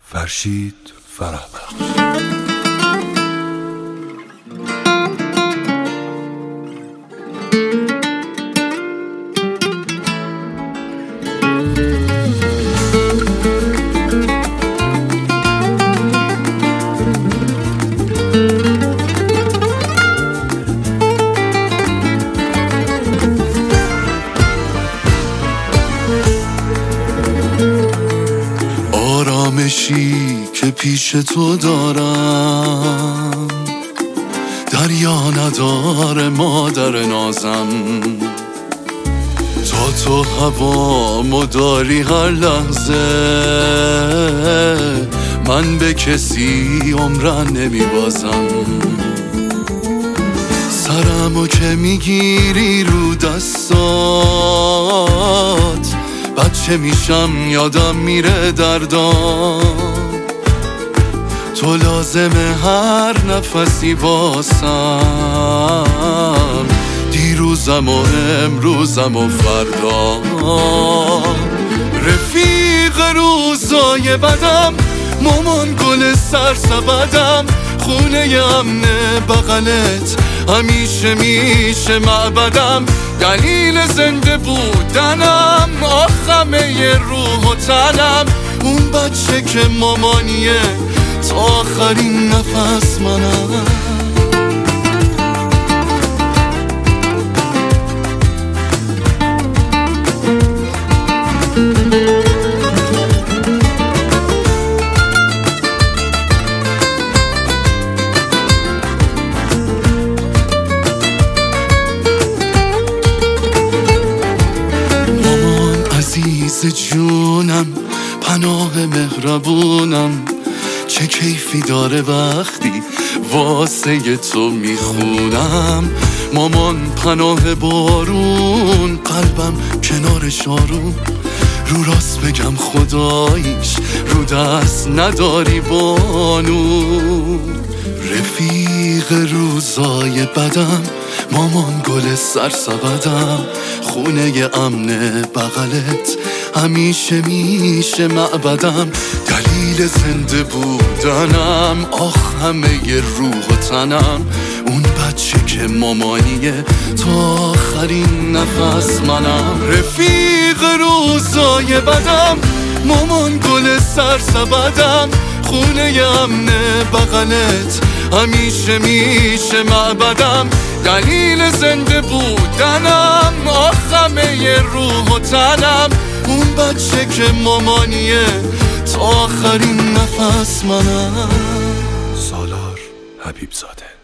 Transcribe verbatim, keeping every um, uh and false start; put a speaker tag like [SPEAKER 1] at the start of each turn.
[SPEAKER 1] فرشید فرهبخش. آرامشی که پیش تو دارم دریا نداره مادر نازم، تا تو هوا مداری هر لحظه، من به کسی عمرن نمیبازم. سرمو که میگیری رو دستات، بچه میشم یادم میره دردام، تو لازمه هر نفسی واسم، دیروزم و امروزم و فردا. رفیق روزای بدم، مامان گل سرسبدم، خونه امن بغلت همیشه میشه معبدم، دلیل زنده بودنم، آخمه ی روح و تنم، اون بچه که مامانیه تا آخرین نفس منم. عزیز جونم، پناه مهربونم، چه کیفی داره وقتی واسه تو میخونم. مامان پناه بارون، قلبم کنار شارون، رو راست بگم خداییش رو دست نداری بانو. رفیق روزای بدم، مامان گل سرسبدم، خونه امن بغلت همیشه میشه معبدم، دلیل زنده بودنم، آخ همه ی روح و تنم، اون بچه که مامانیه تا آخرین نفس منم. رفیق روزای بدم، مامان گل سرسبدم، خونه امن بغلت همیشه میشه معبدم، دلیل زنده بودنم، آخمه ی روح و تنم، اون بچه که مامانیه تا آخرین نفس منم. سالار حبیب زاده.